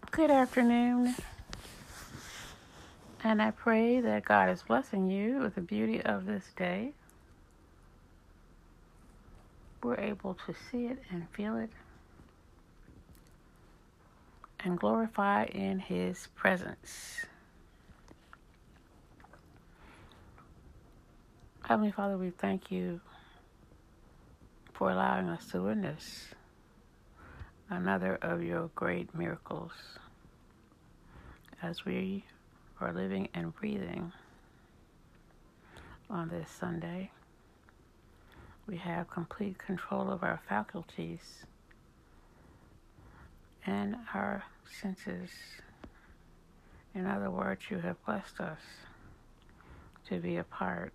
Good afternoon, and I pray that God is blessing you with the beauty of this day. We're able to see it and feel it and glorify in His presence. Heavenly Father, we thank you for allowing us to witness another of your great miracles as we are living and breathing on this Sunday. We have complete control of our faculties and our senses. In other words, you have blessed us to be a part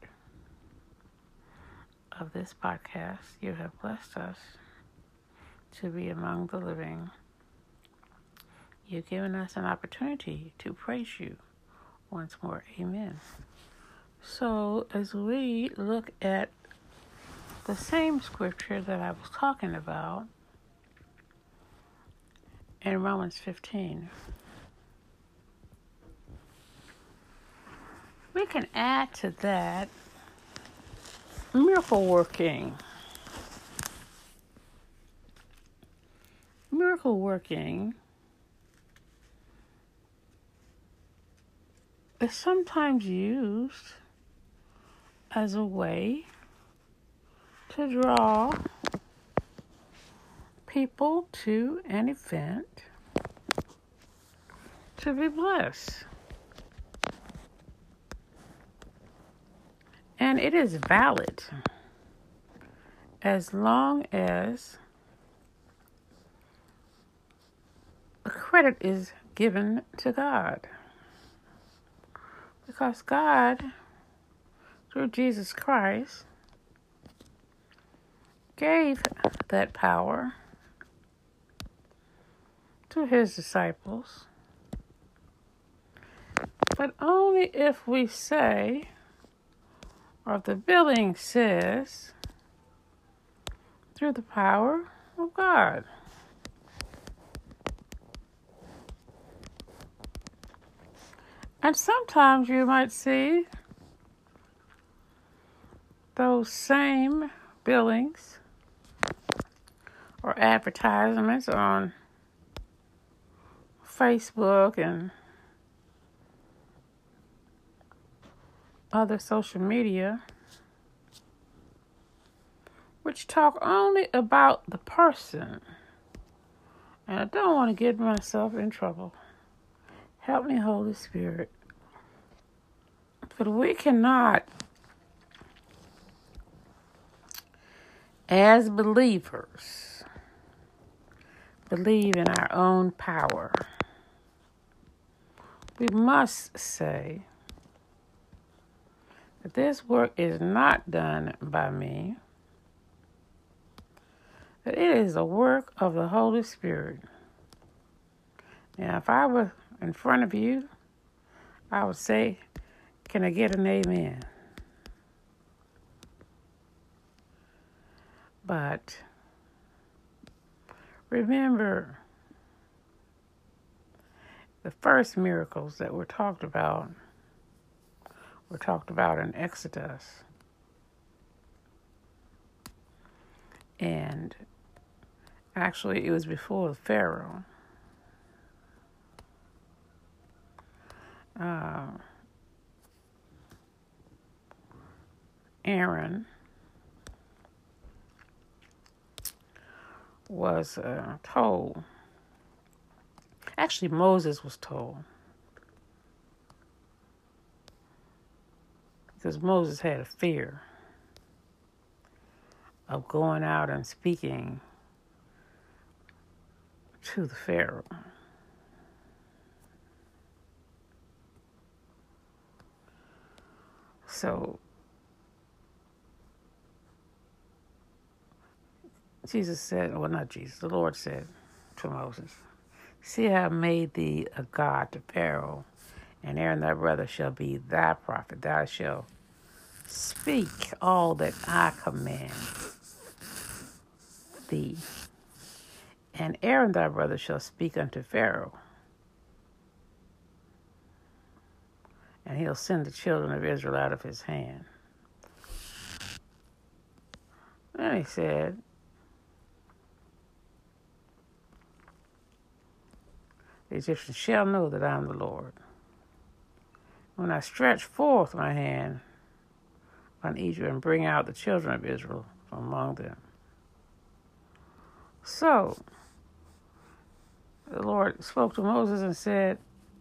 of this podcast. You have blessed us to be among the living. You've given us an opportunity to praise you once more. Amen. So as we look at the same scripture that I was talking about in Romans 15, we can add to that miracle working. Miracle working is sometimes used as a way to draw people to an event to be blessed. And it is valid as long as the credit is given to God. Because God, through Jesus Christ, gave that power to His disciples, but only if we say, or if the billing says, through the power of God. And sometimes you might see those same billings or advertisements on Facebook and other social media, which talk only about the person. And I don't want to get myself in trouble. Help me, Holy Spirit. But we cannot, as believers, believe in our own power. We must say that this work is not done by me, that it is a work of the Holy Spirit. Now, if I were in front of you, I would say, can I get an amen? But remember, the first miracles that were talked about in Exodus. And actually, it was before the Pharaoh. Aaron was told, actually Moses was told, because Moses had a fear of going out and speaking to the Pharaoh. So Jesus said, well, not Jesus, the Lord said to Moses, see, I have made thee a god to Pharaoh, and Aaron thy brother shall be thy prophet. Thou shalt speak all that I command thee. And Aaron thy brother shall speak unto Pharaoh, and he'll send the children of Israel out of his hand. Then he said, the Egyptians shall know that I am the Lord, when I stretch forth my hand on Egypt and bring out the children of Israel from among them. So the Lord spoke to Moses and said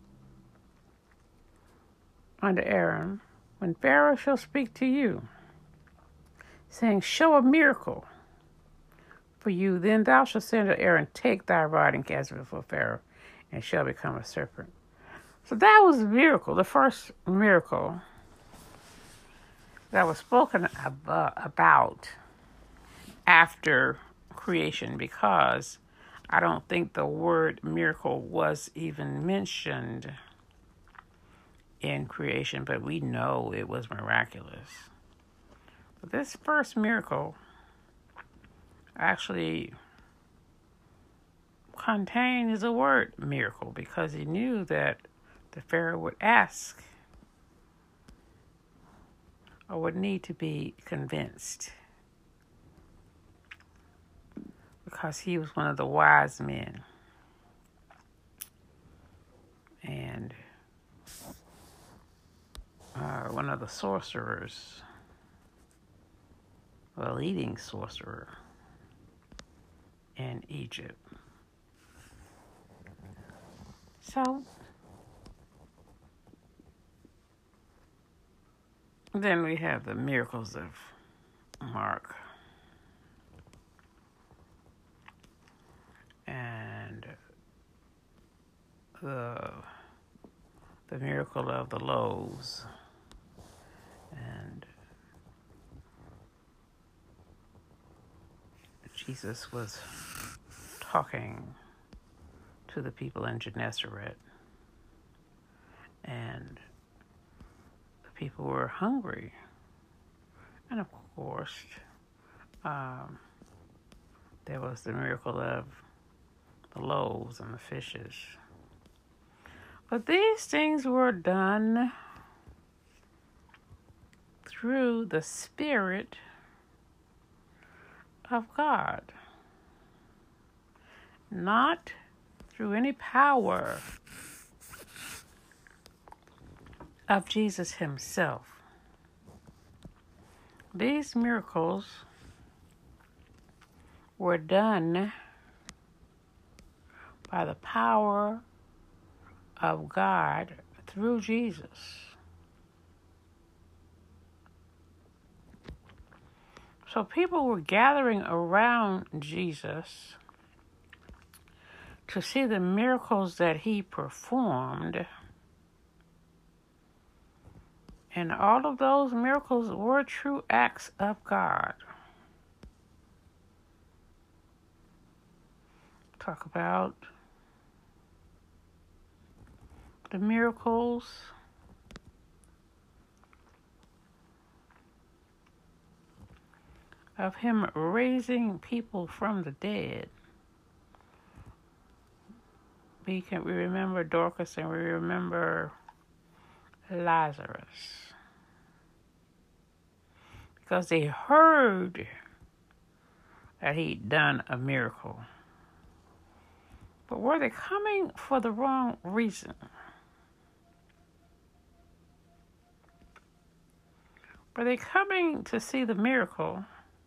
unto Aaron, when Pharaoh shall speak to you, saying, show a miracle for you, then thou shalt say unto Aaron, take thy rod and cast it before Pharaoh, and it shall become a serpent. So that was a miracle, the first miracle that was spoken about after creation, because I don't think the word miracle was even mentioned in creation, but we know it was miraculous. But this first miracle actually contains the word miracle, because he knew that the Pharaoh would ask or would need to be convinced, because he was one of the wise men and one of the sorcerers, the leading sorcerer in Egypt. So then we have the miracles of Mark. And the miracle of the loaves. And Jesus was talking to the people in Gennesaret. And the people were hungry. And of course, there was the miracle of the loaves and the fishes. But these things were done through the Spirit of God, not through any power of Jesus himself. These miracles were done by the power of God through Jesus. So people were gathering around Jesus to see the miracles that he performed. And all of those miracles were true acts of God. Talk about the miracles of him raising people from the dead. We remember Dorcas and we remember Lazarus, because they heard that he'd done a miracle. But were they coming for the wrong reason? Were they coming to see the miracle?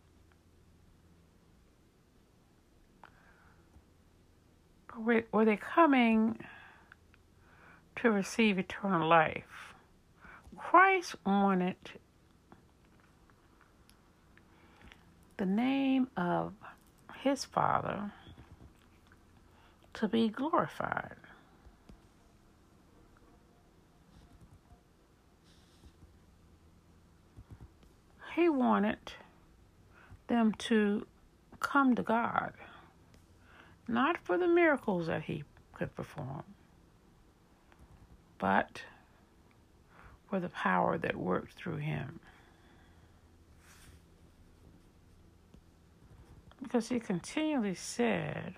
Or were they coming to receive eternal life? Christ wanted the name of his Father to be glorified. He wanted them to come to God, not for the miracles that he could perform, but for the power that worked through him. Because he continually said,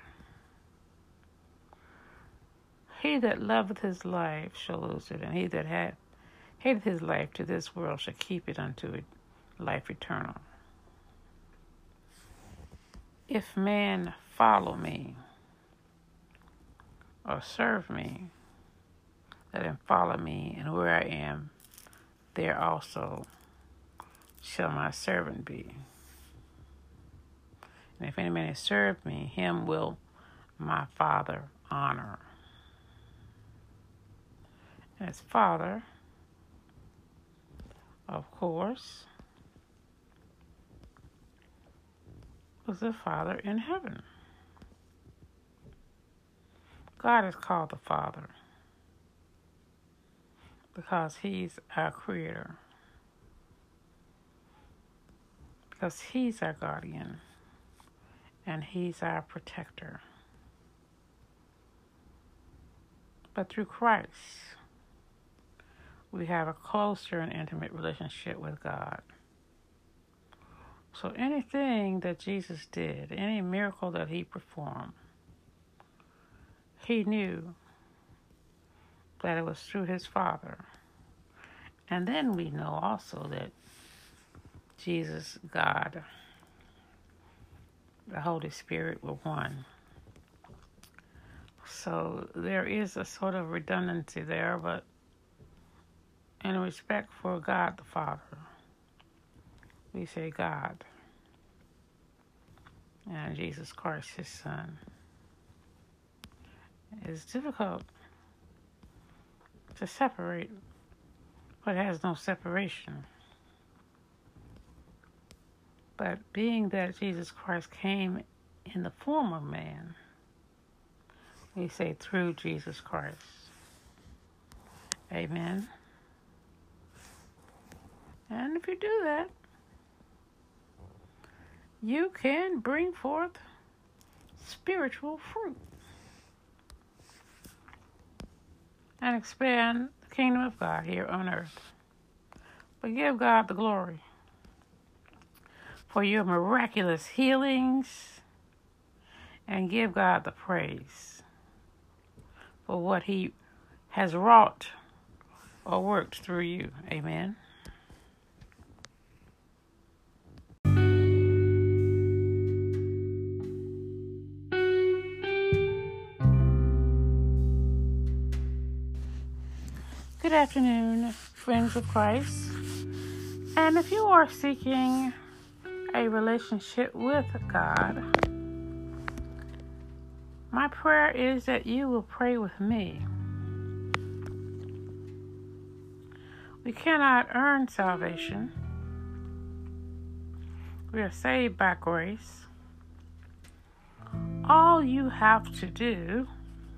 he that loveth his life shall lose it, and he that hath hated his life to this world shall keep it unto it life eternal. If man follow me or serve me, let him follow me, and where I am, there also shall my servant be. And if any man has served me, him will my Father honor. And his Father, of course, was the Father in heaven. God is called the Father because he's our creator, because he's our guardian, and he's our protector. But through Christ, we have a closer and intimate relationship with God. So anything that Jesus did, any miracle that he performed, he knew that it was through his Father. And then we know also that Jesus, God, the Holy Spirit were one. So there is a sort of redundancy there, but in respect for God the Father, we say God, and Jesus Christ, his Son. It's difficult to separate, but it has no separation. But being that Jesus Christ came in the form of man, we say through Jesus Christ. Amen. And if you do that, you can bring forth spiritual fruit and expand the kingdom of God here on earth. But give God the glory for your miraculous healings, and give God the praise for what he has wrought or worked through you. Amen. Good afternoon, friends of Christ. And if you are seeking a relationship with God, my prayer is that you will pray with me. We cannot earn salvation. We are saved by grace. All you have to do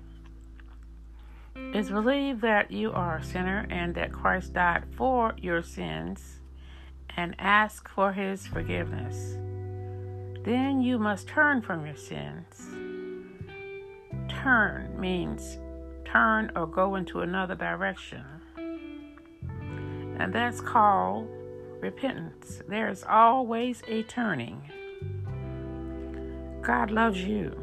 is believe that you are a sinner and that Christ died for your sins, and ask for his forgiveness. Then you must turn from your sins. Turn means turn or go into another direction. And that's called repentance. There is always a turning. God loves you.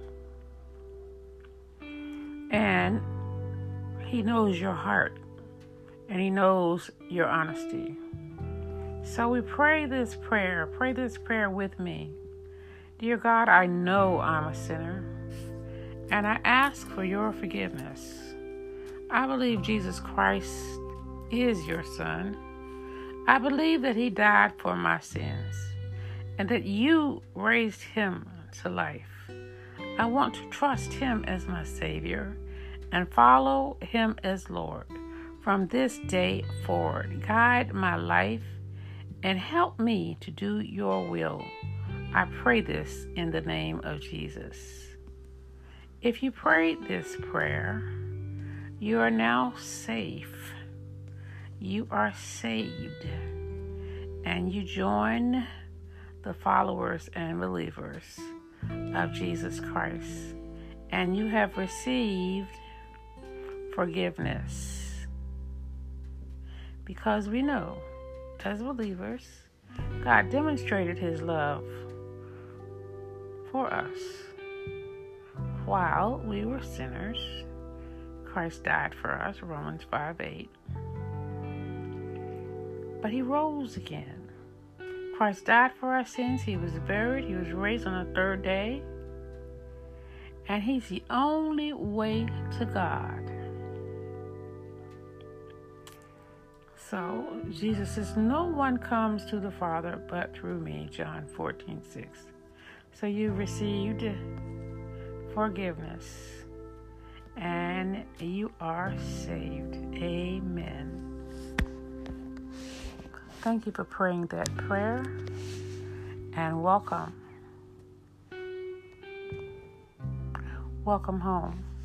And he knows your heart. And he knows your honesty. So we pray this prayer with me. Dear God, I know I'm a sinner, and I ask for your forgiveness. I believe Jesus Christ is your Son. I believe that he died for my sins, and that you raised him to life. I want to trust him as my Savior and follow him as Lord. From this day forward, guide my life and help me to do your will. I pray this in the name of Jesus. If you prayed this prayer, you are now safe. You are saved. And you join the followers and believers of Jesus Christ. And you have received forgiveness. Because we know, as believers, God demonstrated his love for us. While we were sinners, Christ died for us, Romans 5:8. but he rose again. Christ died for our sins. He was buried. He was raised on the third day. And he's the only way to God. So Jesus says, no one comes to the Father but through me, John 14:6. So you received forgiveness and you are saved. Amen. Thank you for praying that prayer, and welcome. Welcome home.